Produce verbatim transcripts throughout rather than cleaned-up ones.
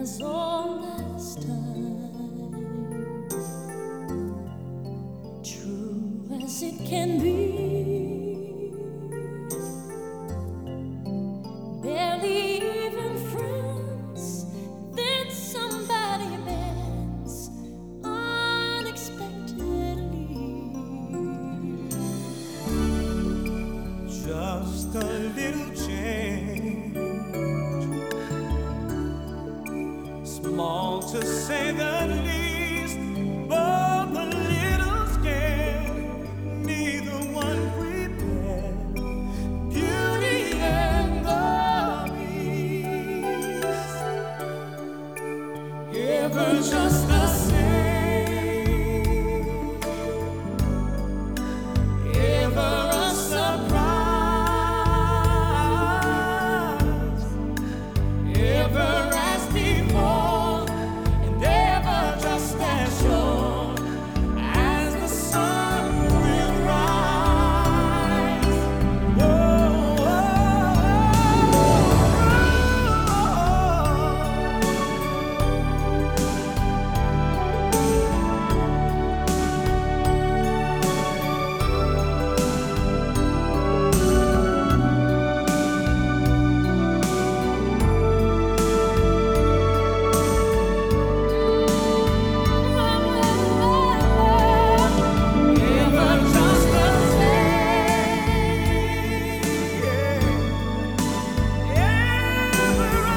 as old as time, true as it can be, barely even friends, then somebody bends unexpectedly. Just a little change, small to say the least, but a little scared, neither one prepared. Beauty and the Beast, ever just the same, ever a surprise, ever as before, and ever just as sure as the sun will rise. Whoa, ever just the same, ever a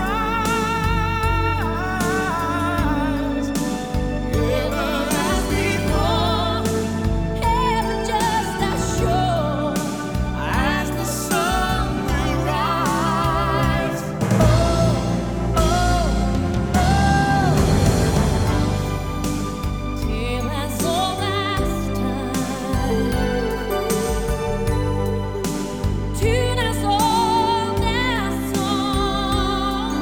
surprise, ever as before, Ever just as sure as the sun will rise. oh, tale as old as time, tune as old as song,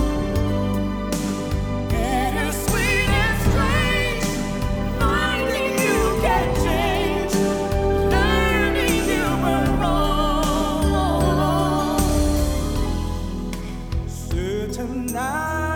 Bittersweet and strange, finding you can change, learning you were wrong. Certain I